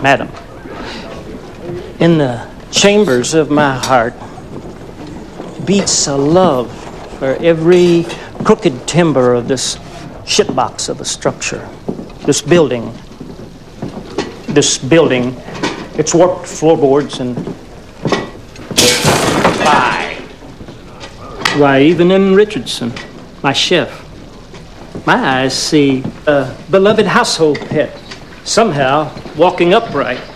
Madam, in the chambers of my heart beats a love for every crooked timber of this shitbox of a structure. This building, its warped floorboards and... Why, even in Richardson, my chef, my eyes see a beloved household pet, somehow walking upright.